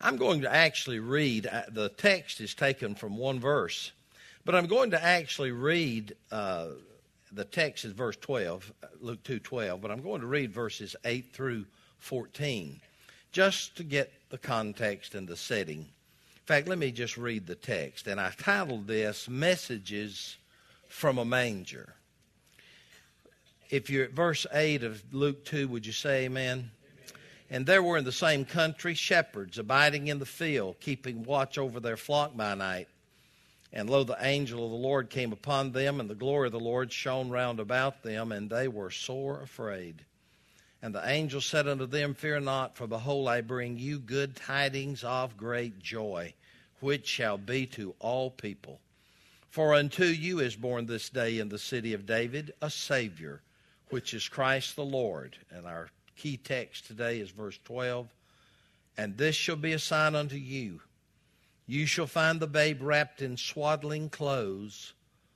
I'm going to actually read, the text is taken from one verse, but I'm going to actually read, the text is verse 12, Luke 2:12, but I'm going to read verses 8 through 14, just to get the context and the setting. In fact, let me just read the text, and I titled this, Messages from a Manger. If you're at verse 8 of Luke 2, would you say amen? And there were in the same country shepherds abiding in the field, keeping watch over their flock by night. And lo, the angel of the Lord came upon them, and the glory of the Lord shone round about them, and they were sore afraid. And the angel said unto them, Fear not, for behold, I bring you good tidings of great joy, which shall be to all people. For unto you is born this day in the city of David a Savior, which is Christ the Lord. And our key text today is verse 12. And this shall be a sign unto you. You shall find the babe wrapped in swaddling clothes,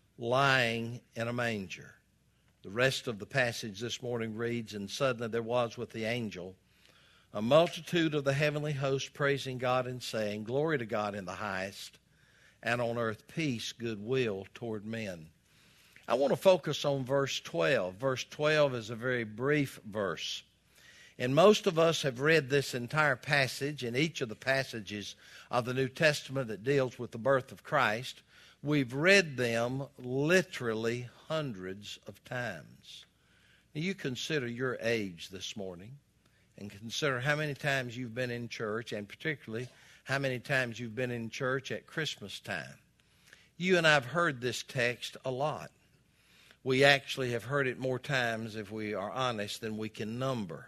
lying in a manger. The rest of the passage this morning reads, And suddenly there was with the angel a multitude of the heavenly host praising God and saying, Glory to God in the highest, and on earth peace, goodwill toward men. I want to focus on verse 12. Verse 12 is a very brief verse. And most of us have read this entire passage, and each of the passages of the New Testament that deals with the birth of Christ, we've read them literally hundreds of times. Now, you consider your age this morning, and consider how many times you've been in church, and particularly how many times you've been in church at Christmas time. You and I have heard this text a lot. We actually have heard it more times, if we are honest, than we can number.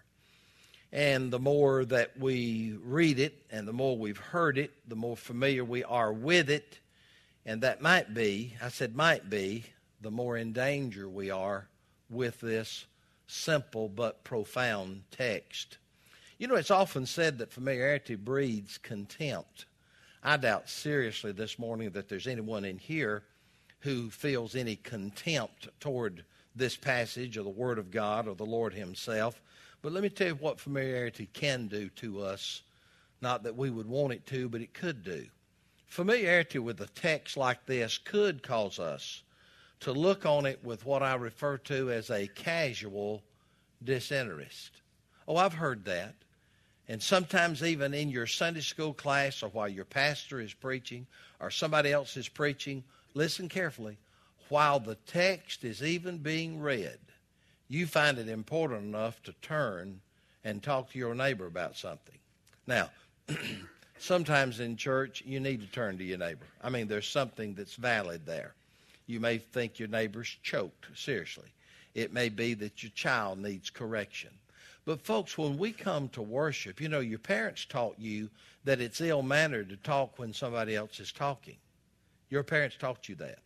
And the more that we read it and the more we've heard it, the more familiar we are with it. And that might be, I said might be, the more in danger we are with this simple but profound text. You know, it's often said that familiarity breeds contempt. I doubt seriously this morning that there's anyone in here who feels any contempt toward this passage or the Word of God or the Lord Himself. But let me tell you what familiarity can do to us. Not that we would want it to, but it could do. Familiarity with a text like this could cause us to look on it with what I refer to as a casual disinterest. Oh, I've heard that. And sometimes even in your Sunday school class or while your pastor is preaching or somebody else is preaching, listen carefully, while the text is even being read, you find it important enough to turn and talk to your neighbor about something. Now, sometimes in church, you need to turn to your neighbor. I mean, there's something that's valid there. You may think your neighbor's choked, seriously. It may be that your child needs correction. But folks, when we come to worship, you know, your parents taught you that it's ill-mannered to talk when somebody else is talking. Your parents taught you that.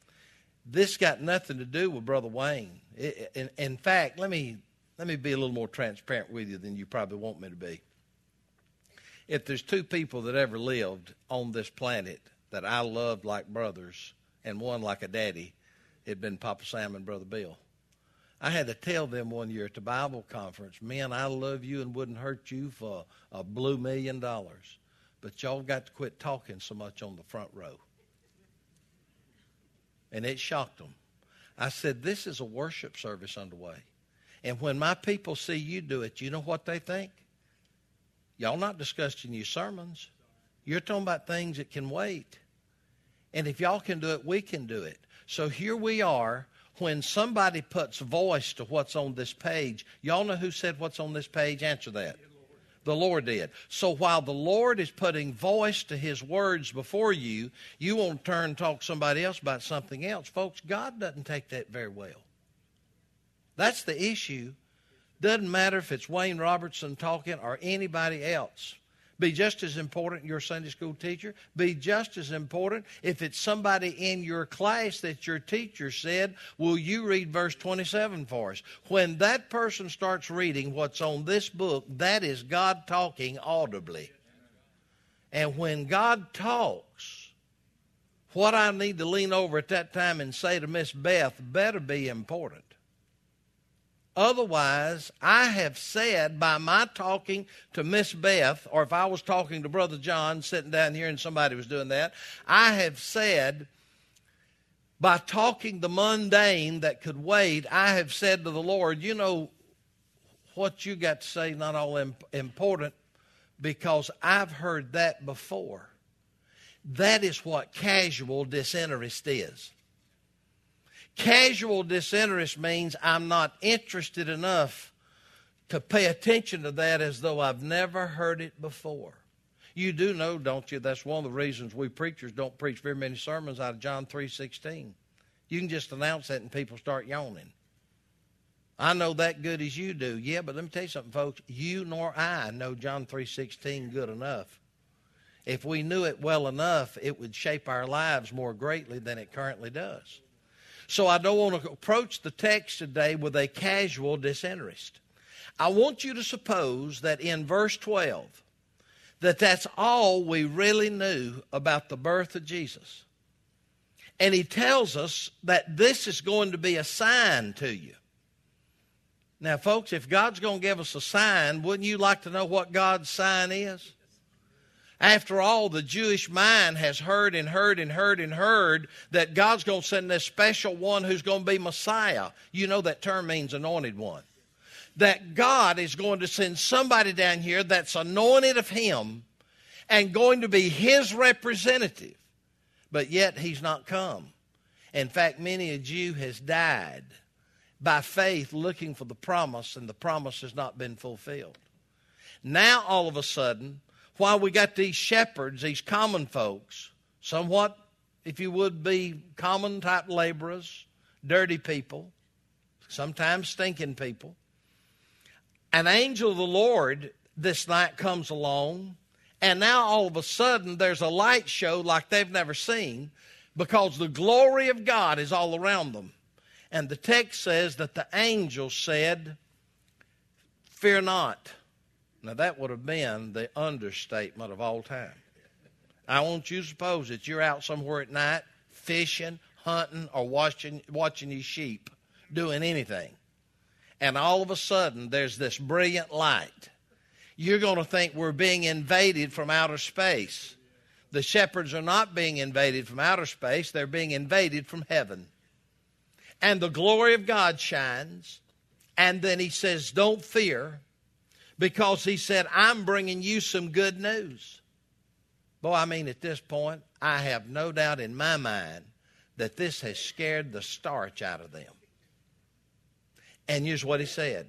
This got nothing to do with Brother Wayne. In fact, let me be a little more transparent with you than you probably want me to be. If there's two people that ever lived on this planet that I loved like brothers and one like a daddy, it'd been Papa Sam and Brother Bill. I had to tell them one year at the Bible conference, man, I love you and wouldn't hurt you for a blue $1 million. But y'all got to quit talking so much on the front row. And it shocked them. I said, this is a worship service underway. And when my people see you do it, you know what they think? Y'all not discussing your sermons. You're talking about things that can wait. And if y'all can do it, we can do it. So here we are. When somebody puts voice to what's on this page, y'all know who said what's on this page? Answer that. The Lord did. So while the Lord is putting voice to His words before you, you want to turn and talk to somebody else about something else. Folks, God doesn't take that very well. That's the issue. Doesn't matter if it's Wayne Robertson talking or anybody else. Be just as important, your Sunday school teacher. Be just as important if it's somebody in your class that your teacher said, will you read verse 27 for us? When that person starts reading what's on this book, that is God talking audibly. And when God talks, what I need to lean over at that time and say to Miss Beth better be important. Otherwise, I have said by my talking to Miss Beth, or if I was talking to Brother John sitting down here and somebody was doing that, I have said by talking the mundane that could wait, I have said to the Lord, you know, what you got to say not all important, because I've heard that before. That is what casual disinterest is. Casual disinterest means I'm not interested enough to pay attention to that as though I've never heard it before. You do know, don't you, that's one of the reasons we preachers don't preach very many sermons out of John 3:16. You can just announce that and people start yawning. I know that good as you do. Yeah, but let me tell you something, folks. You nor I know John 3:16 good enough. If we knew it well enough, it would shape our lives more greatly than it currently does. So I don't want to approach the text today with a casual disinterest. I want you to suppose that in verse 12, that's all we really knew about the birth of Jesus. And he tells us that this is going to be a sign to you. Now, folks, if God's going to give us a sign, wouldn't you like to know what God's sign is? After all, the Jewish mind has heard and heard and heard and heard that God's going to send this special one who's going to be Messiah. You know that term means anointed one. That God is going to send somebody down here that's anointed of him and going to be his representative. But yet he's not come. In fact, many a Jew has died by faith looking for the promise, and the promise has not been fulfilled. Now, all of a sudden, while we got these shepherds, these common folks, somewhat, if you would be common type laborers, dirty people, sometimes stinking people, an angel of the Lord this night comes along, and now all of a sudden there's a light show like they've never seen, because the glory of God is all around them. And the text says that the angel said, "Fear not." Now, that would have been the understatement of all time. I want you to suppose that you're out somewhere at night fishing, hunting, or watching your sheep, doing anything. And all of a sudden, there's this brilliant light. You're going to think we're being invaded from outer space. The shepherds are not being invaded from outer space. They're being invaded from heaven. And the glory of God shines. And then he says, don't fear. Because he said, I'm bringing you some good news. Boy, I mean, at this point, I have no doubt in my mind that this has scared the starch out of them. And here's what he said.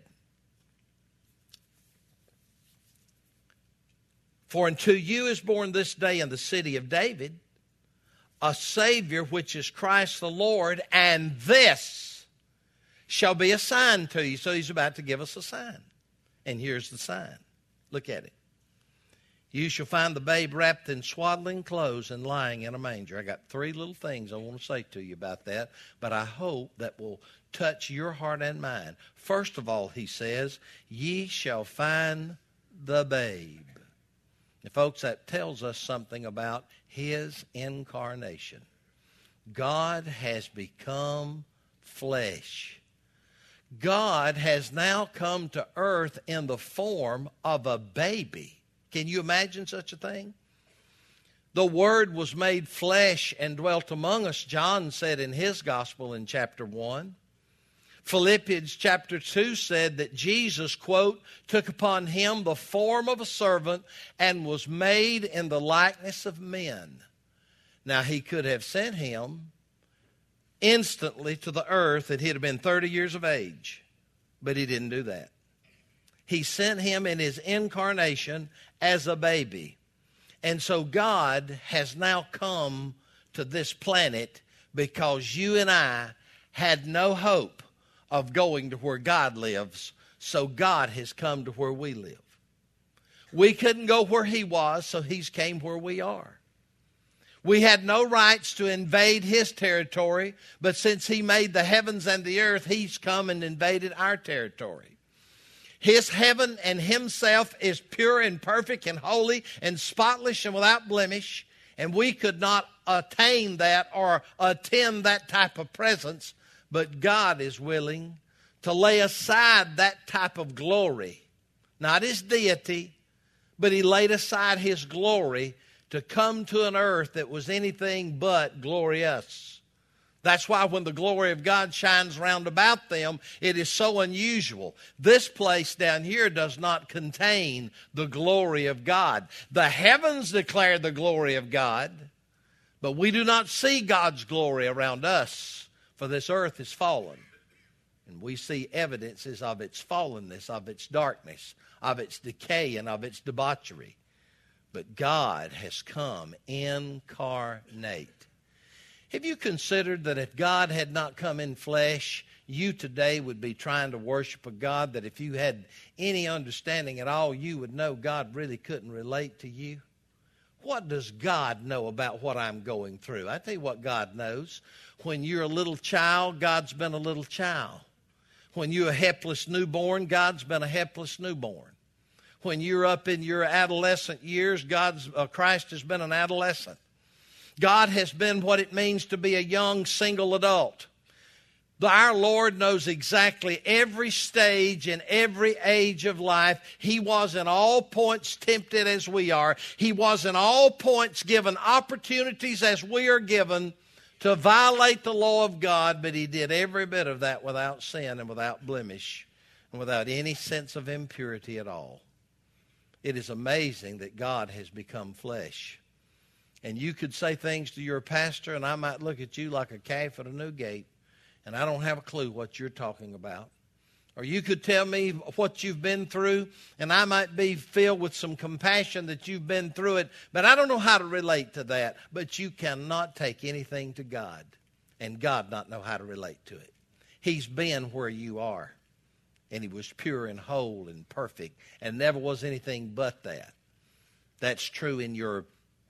For unto you is born this day in the city of David a Savior, which is Christ the Lord, and this shall be a sign to you. So he's about to give us a sign. And here's the sign. Look at it. You shall find the babe wrapped in swaddling clothes and lying in a manger. I got 3 little things I want to say to you about that, but I hope that will touch your heart and mind. First of all, he says, ye shall find the babe. Now, folks, that tells us something about his incarnation. God has become flesh. God has now come to earth in the form of a baby. Can you imagine such a thing? The Word was made flesh and dwelt among us, John said in his gospel in chapter 1. Philippians chapter 2 said that Jesus, quote, took upon him the form of a servant and was made in the likeness of men. Now, he could have sent him instantly to the earth and he'd have been 30 years of age. But he didn't do that. He sent him in his incarnation as a baby. And so God has now come to this planet because you and I had no hope of going to where God lives. So God has come to where we live. We couldn't go where he was, so he's came where we are. We had no rights to invade his territory, but since he made the heavens and the earth, he's come and invaded our territory. His heaven and himself is pure and perfect and holy and spotless and without blemish, and we could not attain that or attend that type of presence, but God is willing to lay aside that type of glory, not his deity, but he laid aside his glory to come to an earth that was anything but glorious. That's why when the glory of God shines round about them, it is so unusual. This place down here does not contain the glory of God. The heavens declare the glory of God, but we do not see God's glory around us, for this earth is fallen. And we see evidences of its fallenness, of its darkness, of its decay, and of its debauchery. But God has come incarnate. Have you considered that if God had not come in flesh, you today would be trying to worship a God that if you had any understanding at all, you would know God really couldn't relate to you? What does God know about what I'm going through? I tell you what God knows. When you're a little child, God's been a little child. When you're a helpless newborn, God's been a helpless newborn. When you're up in your adolescent years, Christ has been an adolescent. God has been what it means to be a young single adult. Our Lord knows exactly every stage and every age of life. He was in all points tempted as we are. He was in all points given opportunities as we are given to violate the law of God, but he did every bit of that without sin and without blemish and without any sense of impurity at all. It is amazing that God has become flesh. And you could say things to your pastor, and I might look at you like a calf at a new gate, and I don't have a clue what you're talking about. Or you could tell me what you've been through, and I might be filled with some compassion that you've been through it, but I don't know how to relate to that. But you cannot take anything to God and God not know how to relate to it. He's been where you are, and he was pure and whole and perfect, and never was anything but that. That's true in your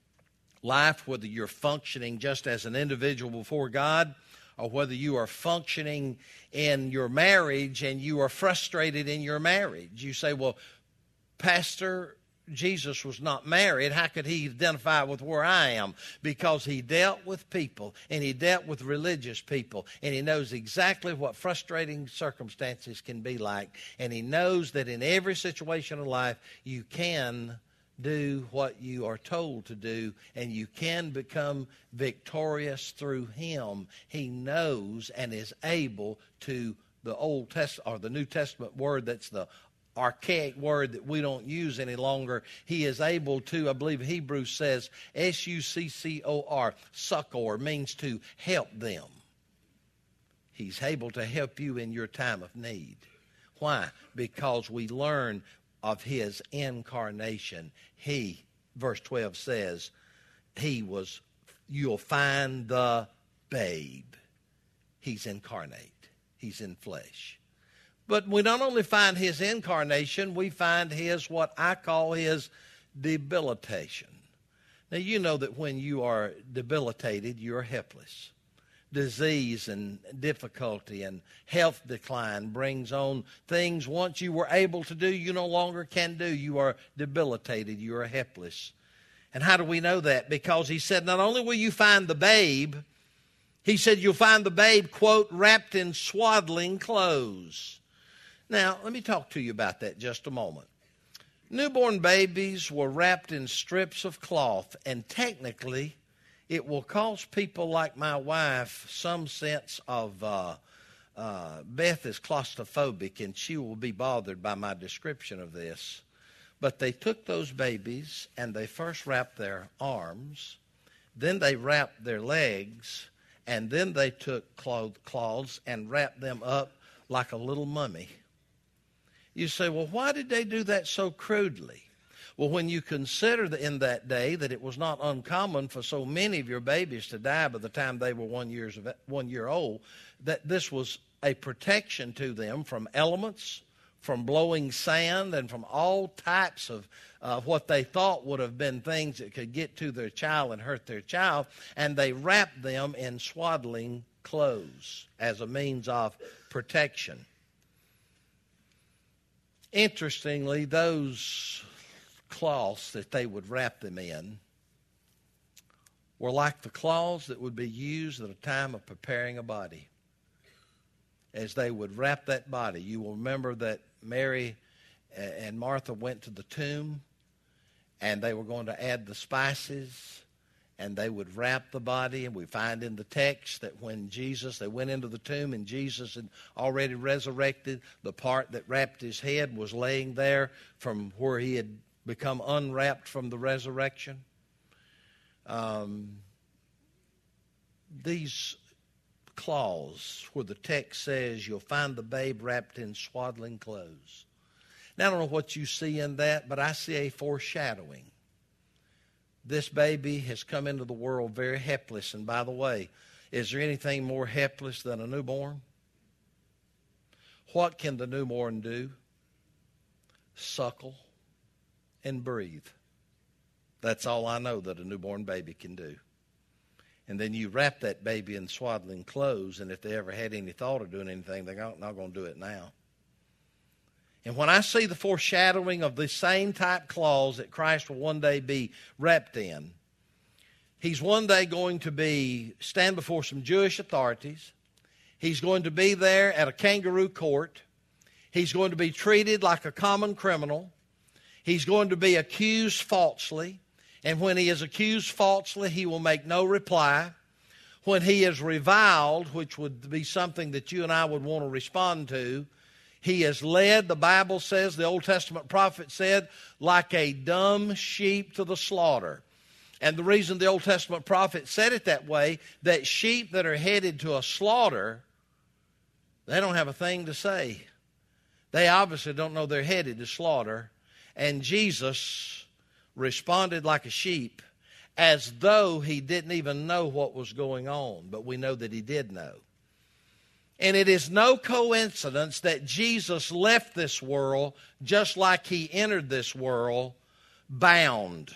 life, whether you're functioning just as an individual before God, or whether you are functioning in your marriage and you are frustrated in your marriage. You say, well, Pastor, Jesus was not married. How could he identify with where I am? Because he dealt with people, and he dealt with religious people, and he knows exactly what frustrating circumstances can be like. And he knows that in every situation of life, you can do what you are told to do, and you can become victorious through him. He knows and is able to, the Old Testament or the New Testament word that's the archaic word that we don't use any longer. He is able to, I believe Hebrews says, S-U-C-C-O-R, succor, means to help them. He's able to help you in your time of need. Why? Because we learn of his incarnation. He, verse 12 says, you'll find the babe. He's incarnate. He's in flesh. But we not only find his incarnation, we find his, what I call his debilitation. Now, you know that when you are debilitated, you're helpless. Disease and difficulty and health decline brings on things once you were able to do, you no longer can do. You are debilitated. You are helpless. And how do we know that? Because he said, not only will you find the babe, he said you'll find the babe, quote, wrapped in swaddling clothes. Now, let me talk to you about that just a moment. Newborn babies were wrapped in strips of cloth, and technically, it will cause people like my wife some sense of, Beth is claustrophobic, and she will be bothered by my description of this. But they took those babies, and they first wrapped their arms, then they wrapped their legs, and then they took cloths and wrapped them up like a little mummy. You say, well, why did they do that so crudely? Well, when you consider that in that day that it was not uncommon for so many of your babies to die by the time they were 1 year old, that this was a protection to them from elements, from blowing sand, and from all types of what they thought would have been things that could get to their child and hurt their child, and they wrapped them in swaddling clothes as a means of protection. Interestingly, those cloths that they would wrap them in were like the cloths that would be used at a time of preparing a body. as they would wrap that body. You will remember that Mary and Martha went to the tomb, and they were going to add the spices, and they would wrap the body. And we find in the text that when they went into the tomb and Jesus had already resurrected, the part that wrapped his head was laying there from where he had become unwrapped from the resurrection. These clause where the text says you'll find the babe wrapped in swaddling clothes. Now, I don't know what you see in that, but I see a foreshadowing. This baby has come into the world very helpless. And by the way, is there anything more helpless than a newborn? What can the newborn do? Suckle and breathe. That's all I know that a newborn baby can do. And then you wrap that baby in swaddling clothes, and if they ever had any thought of doing anything, they're not going to do it now. And when I see the foreshadowing of the same type clause that Christ will one day be wrapped in, he's one day going to stand before some Jewish authorities. He's going to be there at a kangaroo court. He's going to be treated like a common criminal. He's going to be accused falsely. And when he is accused falsely, he will make no reply. When he is reviled, which would be something that you and I would want to respond to, he is led, the Bible says, the Old Testament prophet said, like a dumb sheep to the slaughter. And the reason the Old Testament prophet said it that way, that sheep that are headed to a slaughter, they don't have a thing to say. They obviously don't know they're headed to slaughter. And Jesus responded like a sheep as though he didn't even know what was going on. But we know that he did know. And it is no coincidence that Jesus left this world just like he entered this world, bound.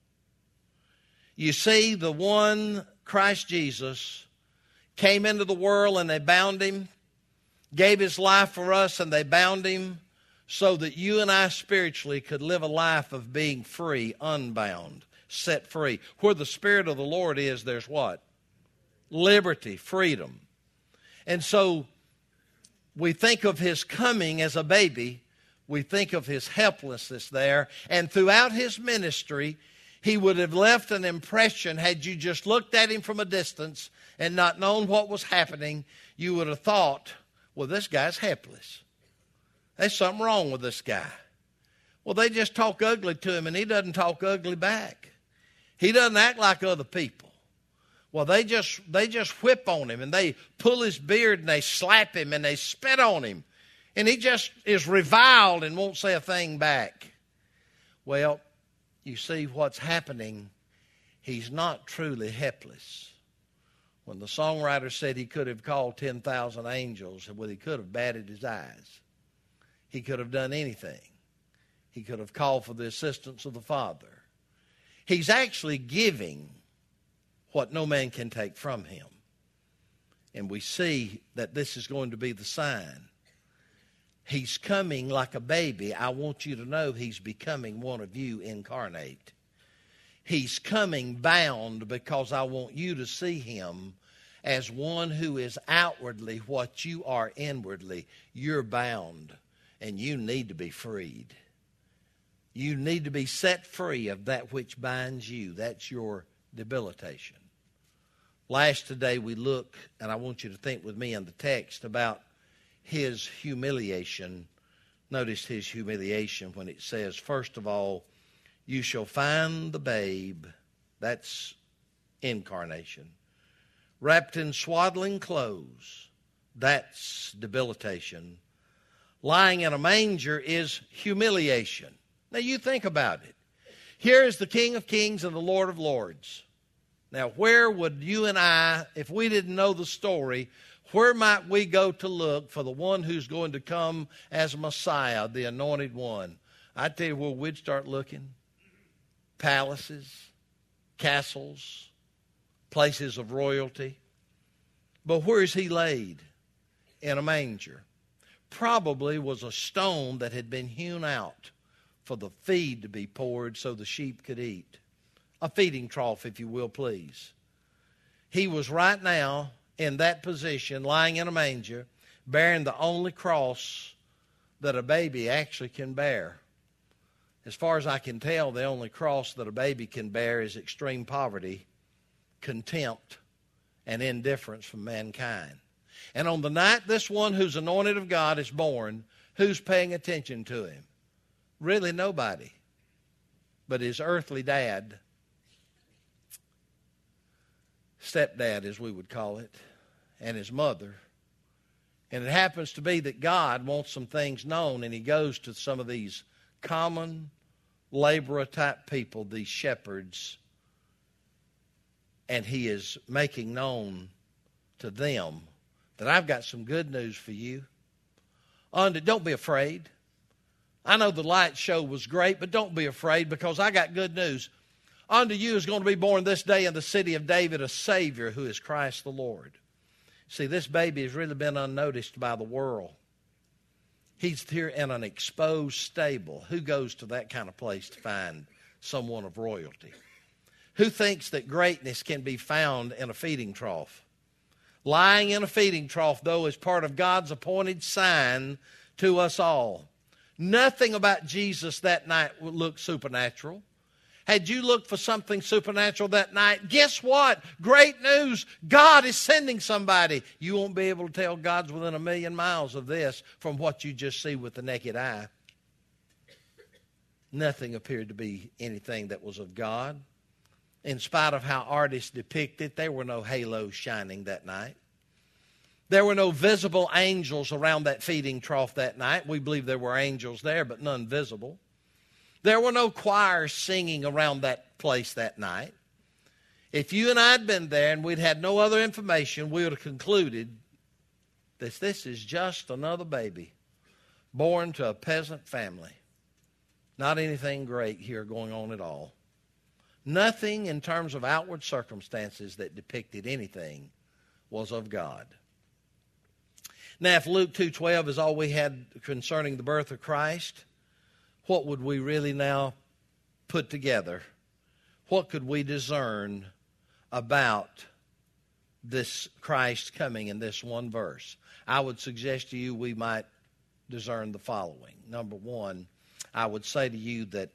You see, the one, Christ Jesus, came into the world and they bound him, gave his life for us and they bound him, so that you and I spiritually could live a life of being free, unbound, set free. Where the Spirit of the Lord is, there's what? Liberty, freedom. And so we think of his coming as a baby. We think of his helplessness there. And throughout his ministry, he would have left an impression. Had you just looked at him from a distance and not known what was happening, you would have thought, well, this guy's helpless. There's something wrong with this guy. Well, they just talk ugly to him, and he doesn't talk ugly back. He doesn't act like other people. Well, they just whip on him, and they pull his beard, and they slap him, and they spit on him. And he just is reviled and won't say a thing back. Well, you see what's happening. He's not truly helpless. When the songwriter said he could have called 10,000 angels, well, he could have batted his eyes. He could have done anything. He could have called for the assistance of the Father. He's actually giving what no man can take from him. And we see that this is going to be the sign. He's coming like a baby. I want you to know he's becoming one of you incarnate. He's coming bound because I want you to see him as one who is outwardly what you are inwardly. You're bound. And you need to be freed. You need to be set free of that which binds you. That's your debilitation. Last today we look, and I want you to think with me in the text about his humiliation. Notice his humiliation when it says, first of all, you shall find the babe, that's incarnation, wrapped in swaddling clothes, that's debilitation. Lying in a manger is humiliation. Now you think about it. Here is the King of Kings and the Lord of Lords. Now where would you and I, if we didn't know the story, where might we go to look for the one who's going to come as Messiah, the anointed one? I tell you where we'd start looking. Palaces, castles, places of royalty. But where is he laid? In a manger. Probably was a stone that had been hewn out for the feed to be poured so the sheep could eat. A feeding trough, if you will, please. He was right now in that position, lying in a manger, bearing the only cross that a baby actually can bear. As far as I can tell, the only cross that a baby can bear is extreme poverty, contempt, and indifference from mankind. And on the night this one who's anointed of God is born, who's paying attention to him? Really nobody but his earthly dad, stepdad as we would call it, and his mother. And it happens to be that God wants some things known, and he goes to some of these common laborer type people, these shepherds, and he is making known to them that I've got some good news for you. Don't be afraid. I know the light show was great, but don't be afraid, because I got good news. Unto you is going to be born this day in the city of David a Savior, who is Christ the Lord. See, this baby has really been unnoticed by the world. He's here in an exposed stable. Who goes to that kind of place to find someone of royalty? Who thinks that greatness can be found in a feeding trough? Lying in a feeding trough, though, is part of God's appointed sign to us all. Nothing about Jesus that night looked supernatural. Had you looked for something supernatural that night, guess what? Great news. God is sending somebody. You won't be able to tell God's within 1,000,000 miles of this from what you just see with the naked eye. Nothing appeared to be anything that was of God. In spite of how artists depict it, there were no halos shining that night. There were no visible angels around that feeding trough that night. We believe there were angels there, but none visible. There were no choirs singing around that place that night. If you and I had been there and we'd had no other information, we would have concluded that this is just another baby born to a peasant family. Not anything great here going on at all. Nothing in terms of outward circumstances that depicted anything was of God. Now, if Luke 2:12 is all we had concerning the birth of Christ, what would we really now put together? What could we discern about this Christ coming in this one verse? I would suggest to you we might discern the following. Number one, I would say to you that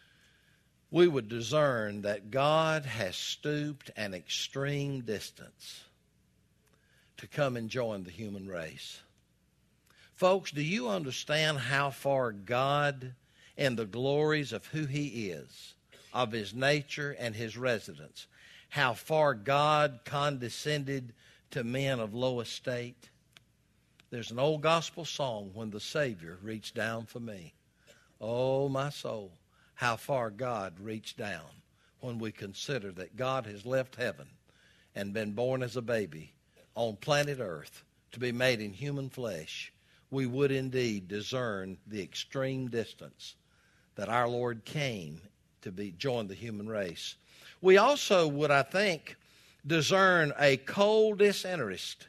we would discern that God has stooped an extreme distance to come and join the human race. Folks, do you understand how far God and the glories of who he is, of his nature and his residence, how far God condescended to men of low estate? There's an old gospel song, "When the Savior reached down for me." Oh, my soul, how far God reached down when we consider that God has left heaven and been born as a baby on planet Earth to be made in human flesh. We would indeed discern the extreme distance that our Lord came to join the human race. We also would, I think, discern a cold disinterest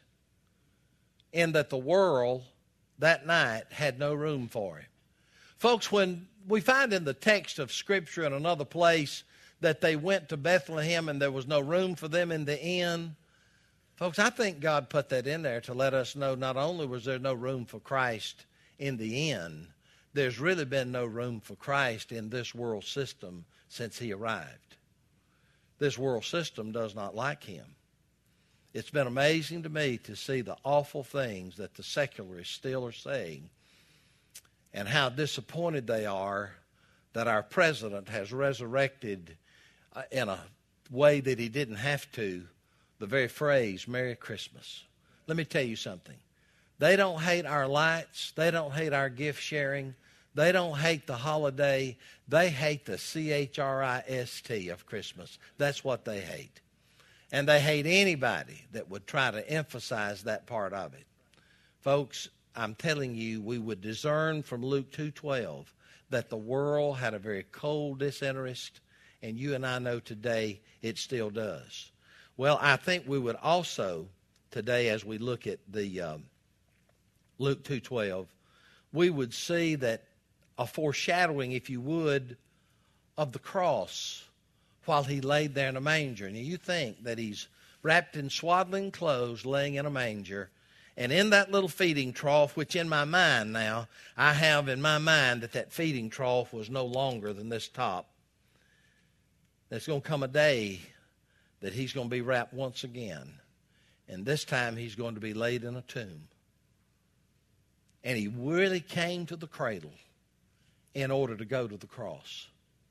in that the world that night had no room for him. Folks, when we find in the text of Scripture in another place that they went to Bethlehem and there was no room for them in the inn, folks, I think God put that in there to let us know not only was there no room for Christ in the inn, there's really been no room for Christ in this world system since he arrived. This world system does not like him. It's been amazing to me to see the awful things that the secularists still are saying and how disappointed they are that our president has resurrected in a way that he didn't have to the very phrase, "Merry Christmas." Let me tell you something. They don't hate our lights. They don't hate our gift sharing. They don't hate the holiday. They hate the CHRIST of Christmas. That's what they hate. And they hate anybody that would try to emphasize that part of it. Folks, I'm telling you, we would discern from Luke 2:12 that the world had a very cold disinterest, and you and I know today it still does. Well, I think we would also today, as we look at the Luke 2:12, we would see that a foreshadowing, if you would, of the cross while he laid there in a manger. And you think that he's wrapped in swaddling clothes laying in a manger, And in that little feeding trough, which in my mind now, I have in my mind that feeding trough was no longer than this top. There's going to come a day that he's going to be wrapped once again. And this time he's going to be laid in a tomb. And he really came to the cradle in order to go to the cross.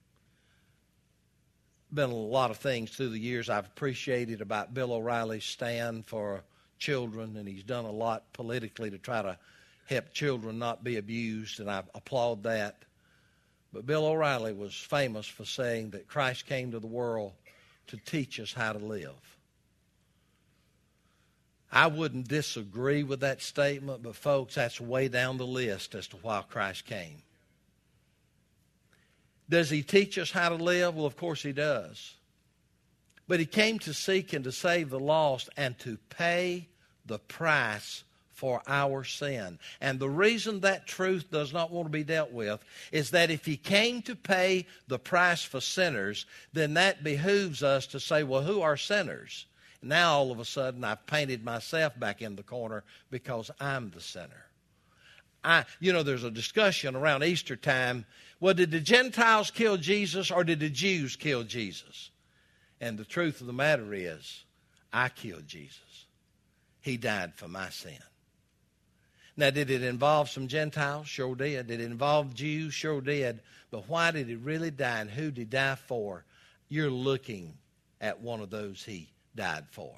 Been a lot of things through the years I've appreciated about Bill O'Reilly's stand for children, and he's done a lot politically to try to help children not be abused, and I applaud that. But Bill O'Reilly was famous for saying that Christ came to the world to teach us how to live. I wouldn't disagree with that statement, but folks, that's way down the list as to why Christ came. Does he teach us how to live? Well, of course he does. But he came to seek and to save the lost and to pay the price for our sin. And the reason that truth does not want to be dealt with is that if he came to pay the price for sinners, then that behooves us to say, well, who are sinners? Now all of a sudden I've painted myself back in the corner because I'm the sinner. There's a discussion around Easter time. Well, did the Gentiles kill Jesus or did the Jews kill Jesus? And the truth of the matter is, I killed Jesus. He died for my sin. Now, did it involve some Gentiles? Sure did. Did it involve Jews? Sure did. But why did he really die and who did he die for? You're looking at one of those he died for.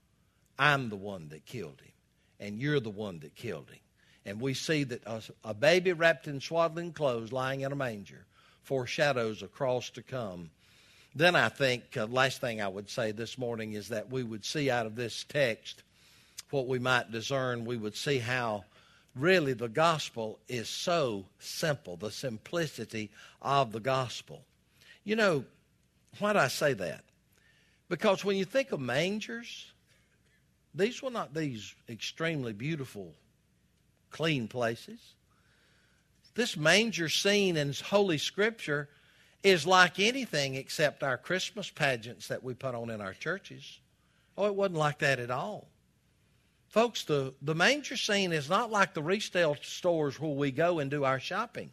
I'm the one that killed him, and you're the one that killed him. And we see that a baby wrapped in swaddling clothes lying in a manger foreshadows a cross to come. Then I think, last thing I would say this morning is that we would see out of this text what we might discern. We would see how really the gospel is so simple, the simplicity of the gospel. You know, why do I say that? Because when you think of mangers, these were not these extremely beautiful, clean places. This manger scene in Holy Scripture is like anything except our Christmas pageants that we put on in our churches. Oh, it wasn't like that at all. Folks, the manger scene is not like the retail stores where we go and do our shopping.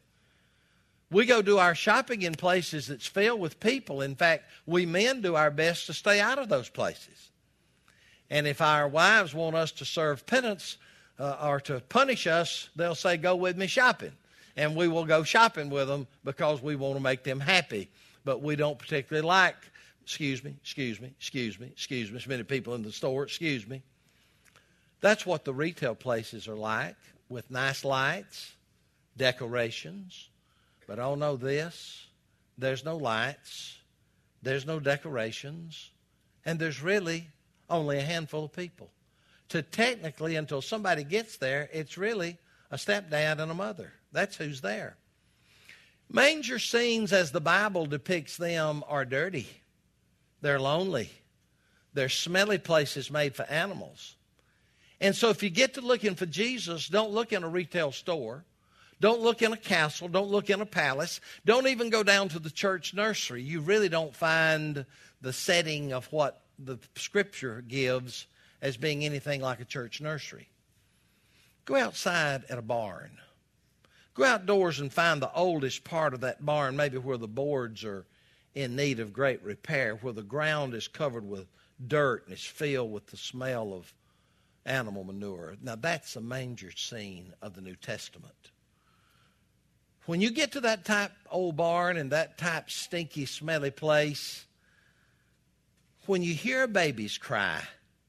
We go do our shopping in places that's filled with people. In fact, we men do our best to stay out of those places. And if our wives want us to serve penance or to punish us, they'll say, go with me shopping. And we will go shopping with them because we want to make them happy. But we don't particularly like, excuse me, so many people in the store, excuse me. That's what the retail places are like, with nice lights, decorations. But oh no, there's no lights, there's no decorations, and there's really only a handful of people. Technically, until somebody gets there, it's really a stepdad and a mother. That's who's there. Manger scenes, as the Bible depicts them, are dirty. They're lonely. They're smelly places made for animals. And so if you get to looking for Jesus, don't look in a retail store. Don't look in a castle. Don't look in a palace. Don't even go down to the church nursery. You really don't find the setting of what the Scripture gives as being anything like a church nursery. Go outside at a barn. Go outdoors and find the oldest part of that barn, maybe where the boards are in need of great repair, where the ground is covered with dirt and is filled with the smell of animal manure. Now, that's a manger scene of the New Testament. When you get to that type old barn and that type stinky, smelly place, when you hear babies cry,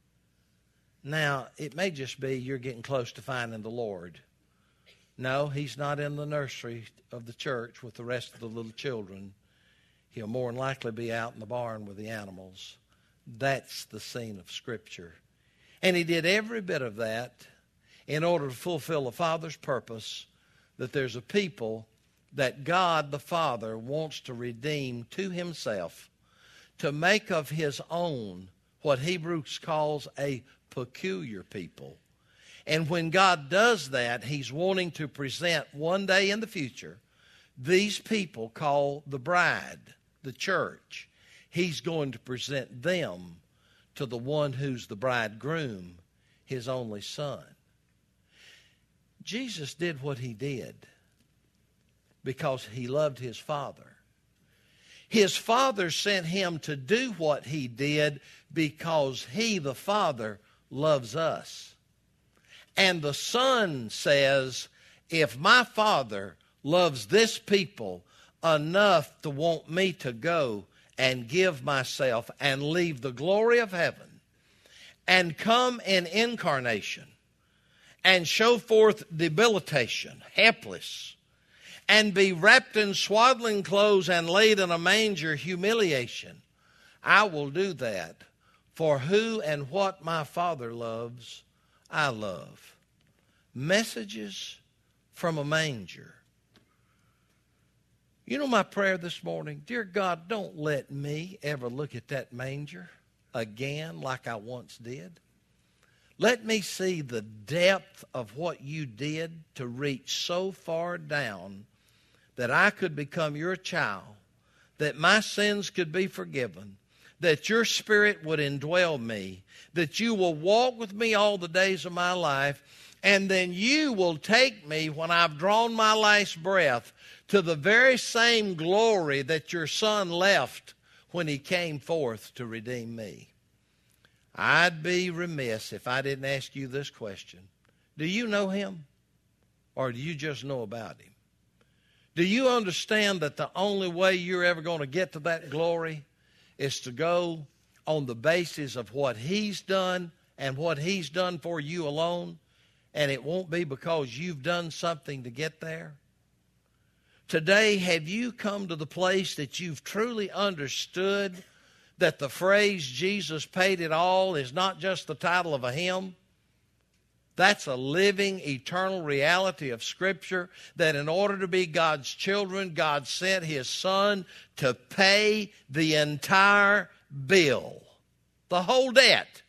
now, it may just be you're getting close to finding the Lord. No, he's not in the nursery of the church with the rest of the little children. He'll more than likely be out in the barn with the animals. That's the scene of Scripture. And he did every bit of that in order to fulfill the Father's purpose that there's a people that God the Father wants to redeem to himself, to make of his own what Hebrews calls a peculiar people. And when God does that, he's wanting to present one day in the future these people called the bride, the church. He's going to present them to the one who's the bridegroom, his only son. Jesus did what he did because he loved his Father. His Father sent him to do what he did because he, the Father, loves us. And the Son says, if my Father loves this people enough to want me to go and give myself and leave the glory of heaven and come in incarnation and show forth debilitation, helpless, and be wrapped in swaddling clothes and laid in a manger, humiliation, I will do that. For who and what my Father loves, I love. Messages from a manger. You know my prayer this morning? Dear God, don't let me ever look at that manger again like I once did. Let me see the depth of what you did to reach so far down that I could become your child, that my sins could be forgiven, that your Spirit would indwell me, that you will walk with me all the days of my life, and then you will take me when I've drawn my last breath to the very same glory that your Son left when he came forth to redeem me. I'd be remiss if I didn't ask you this question. Do you know him, or do you just know about him? Do you understand that the only way you're ever going to get to that glory is to go on the basis of what he's done and what he's done for you alone, and it won't be because you've done something to get there? Today, have you come to the place that you've truly understood that the phrase Jesus paid it all is not just the title of a hymn? That's a living, eternal reality of Scripture, that in order to be God's children, God sent his Son to pay the entire bill, the whole debt.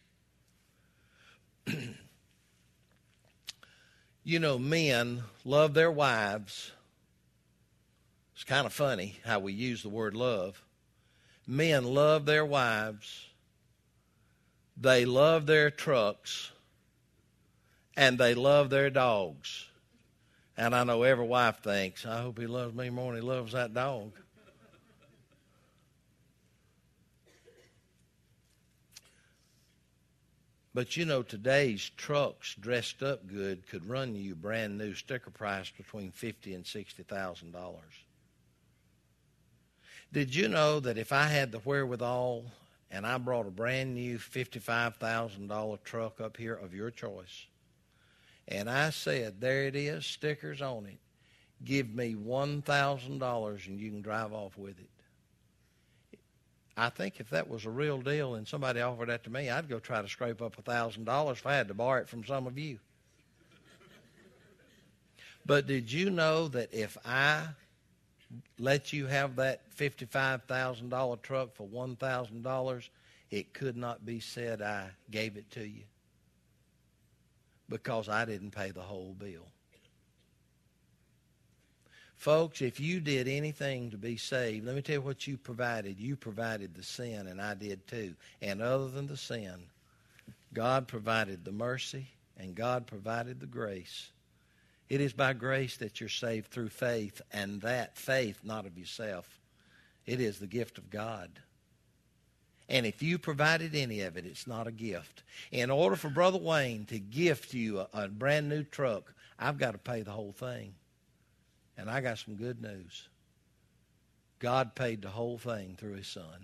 You know, men love their wives. It's kind of funny how we use the word love. Men love their wives. They love their trucks. And they love their dogs. And I know every wife thinks, I hope he loves me more than he loves that dog. But you know, today's trucks dressed up good could run you brand new sticker price between $50,000 and $60,000. Did you know that if I had the wherewithal and I brought a brand new $55,000 truck up here of your choice, and I said, there it is, stickers on it, give me $1,000 and you can drive off with it? I think if that was a real deal and somebody offered that to me, I'd go try to scrape up $1,000 if I had to borrow it from some of you. But did you know that if I let you have that $55,000 truck for $1,000, it could not be said I gave it to you? Because I didn't pay the whole bill. Folks, if you did anything to be saved, let me tell you what you provided. You provided the sin, and I did too. And other than the sin, God provided the mercy, and God provided the grace. It is by grace that you're saved through faith, and that faith not of yourself. It is the gift of God. And if you provided any of it, it's not a gift. In order for Brother Wayne to gift you a brand new truck, I've got to pay the whole thing. And I got some good news. God paid the whole thing through his Son.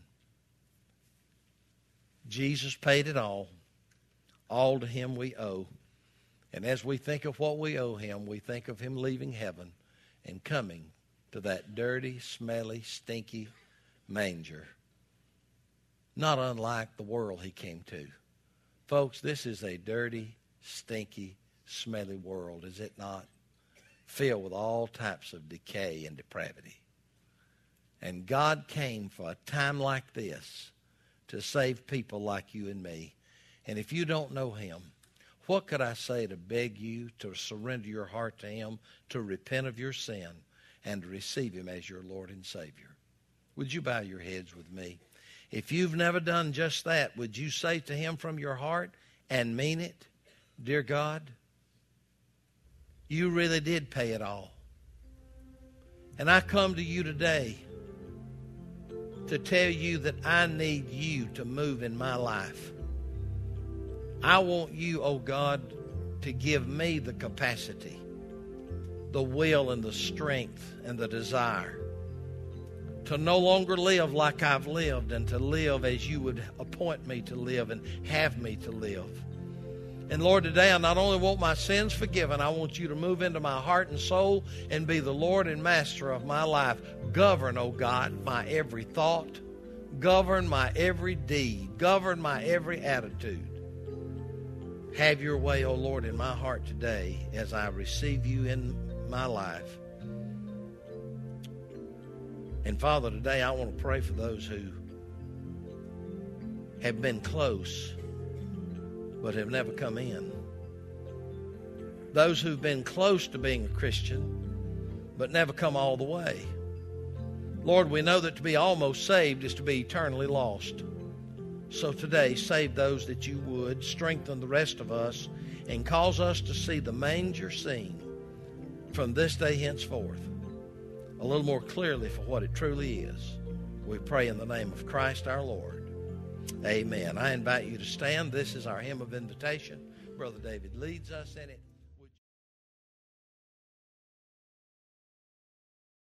Jesus paid it all. All to him we owe. And as we think of what we owe him, we think of him leaving heaven and coming to that dirty, smelly, stinky manger. Not unlike the world he came to. Folks, this is a dirty, stinky, smelly world, is it not? Filled with all types of decay and depravity. And God came for a time like this to save people like you and me. And if you don't know him, what could I say to beg you to surrender your heart to him, to repent of your sin, and to receive him as your Lord and Savior? Would you bow your heads with me? If you've never done just that, would you say to him from your heart and mean it, dear God, You really did pay it all. And I come to you today to tell you that I need you to move in my life. I want you, oh God, to give me the capacity, the will and the strength and the desire to no longer live like I've lived and to live as you would appoint me to live and have me to live. And Lord, today I not only want my sins forgiven, I want you to move into my heart and soul and be the Lord and Master of my life. Govern, oh God, my every thought. Govern my every deed. Govern my every attitude. Have your way, oh Lord, in my heart today as I receive you in my life. And Father, today I want to pray for those who have been close but have never come in. Those who've been close to being a Christian but never come all the way. Lord, we know that to be almost saved is to be eternally lost. So today, save those that you would, strengthen the rest of us, and cause us to see the manger scene from this day henceforth a little more clearly for what it truly is. We pray in the name of Christ our Lord. Amen. I invite you to stand. This is our hymn of invitation. Brother David leads us in it.